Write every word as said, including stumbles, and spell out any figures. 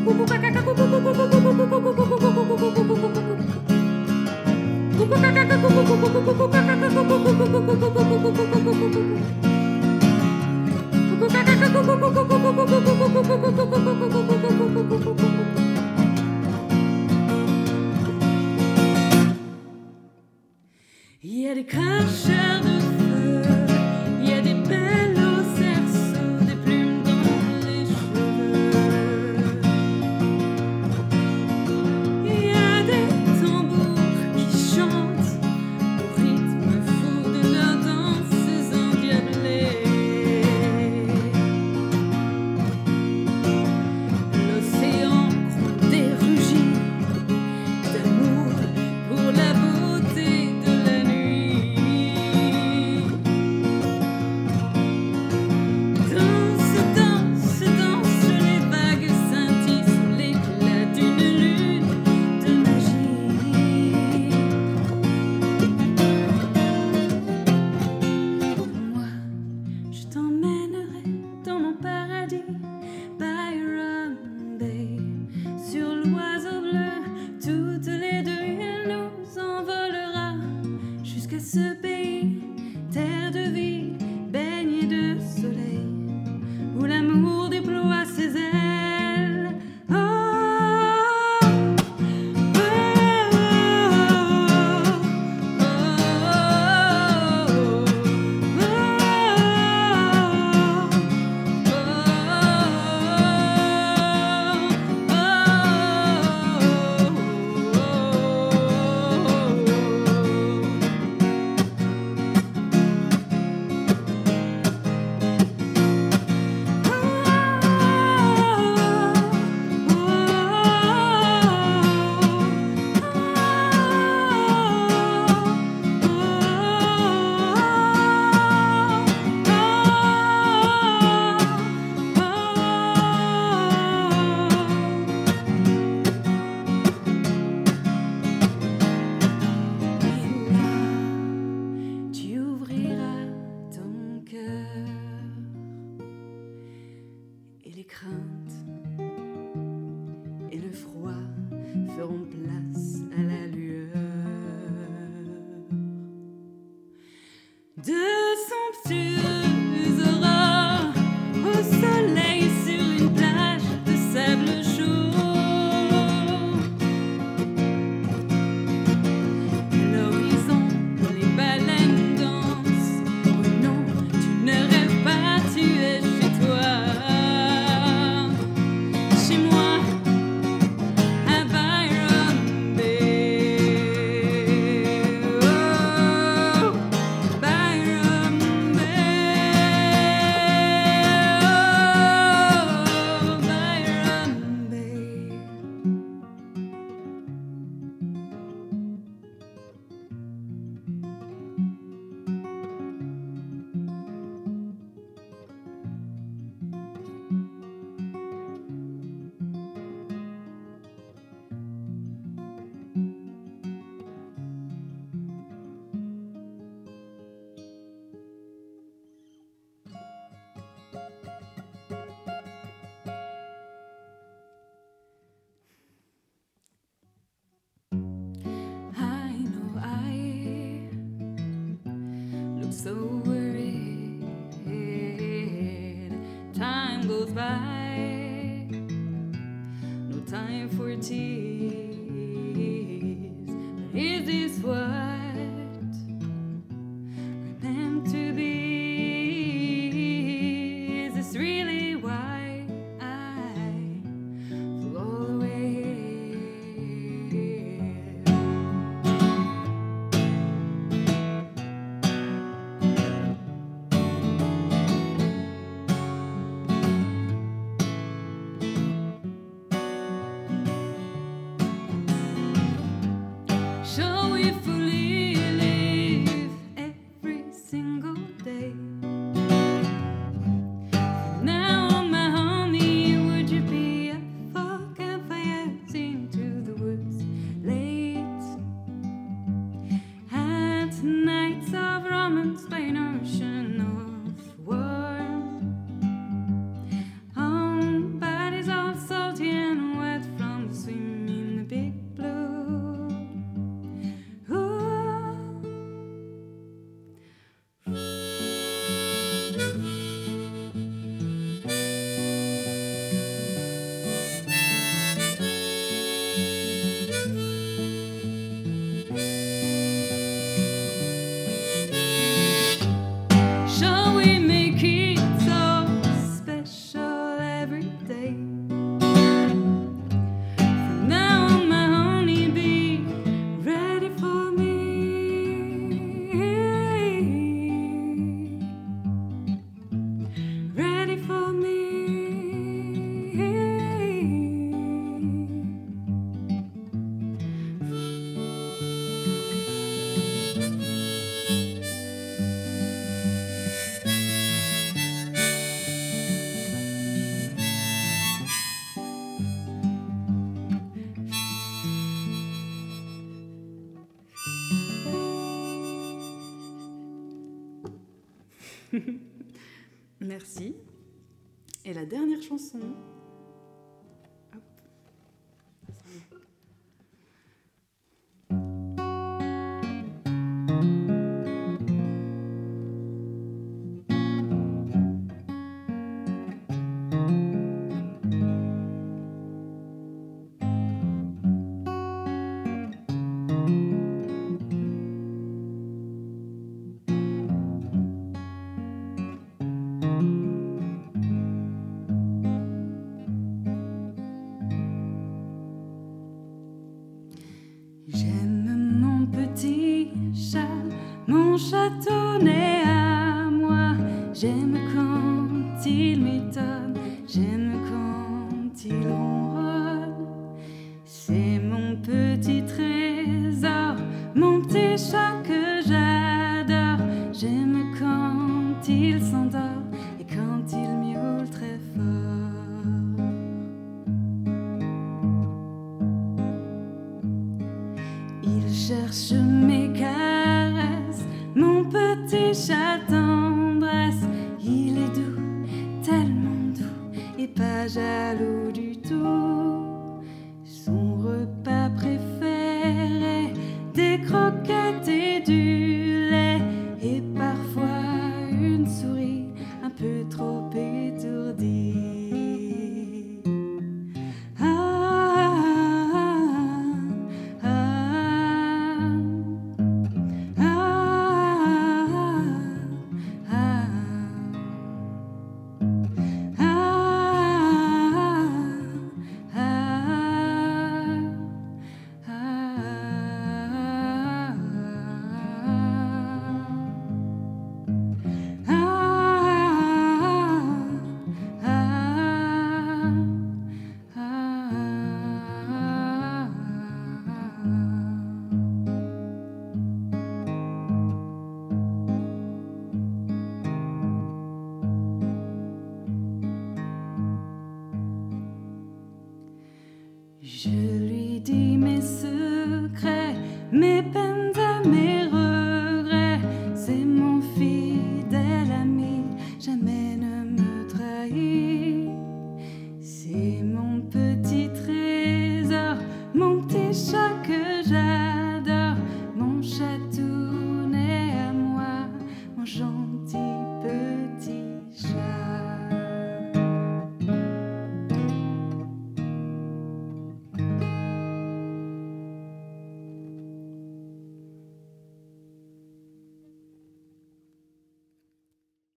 Il y a des cracheurs de feu, il y a des belles au cerceau, des plumes dans les cheveux. Il y a des tambours qui chantent au rythme fou de leurs danses endiablées. L'océan gronde et rugit d'amour pour la beauté de la nuit. Danse, danse, danse, les vagues scintillent sous l'éclat d'une lune de magie. Moi, je t'emmènerai dans mon paradis, Byron Bay, sur l'oiseau bleu, toutes les deux il nous envolera jusqu'à ce pays, terre de vie, baignée de soleil, où l'amour déploie ses ailes. Oh, oh, oh, Et là, tu ouvriras ton cœur et les craintes et le froid feront place à la lueur de somptueuses aurores au soleil sur une plage de sable chaud. À l'horizon, les baleines dansent. Oh non, tu ne rêves pas, tu es chez toi. Chez moi, à Byron Bay. Oh, Byron Bay. Oh, Byron Bay. I know I look so worried. Time goes by, no time for tears. But is this what we're meant to be? Is this really why I feel all the way here? Show Merci. Et la dernière chanson. Hop. J'aime mon petit chat, mon chatonnet à moi. J'aime quand il m'étonne, j'aime quand il ronronne. C'est mon petit trésor, mon petit chat que j'adore. J'aime quand il s'endort et quand il miaule très fort. Il cherche mes caresses, mon petit chat tendresse. Il est doux, tellement doux, et pas jaloux du tout. Son repas préféré, des croquettes et du lait, et parfois une souris un peu trop étourdie. Je lui dis mes secrets, mes peines.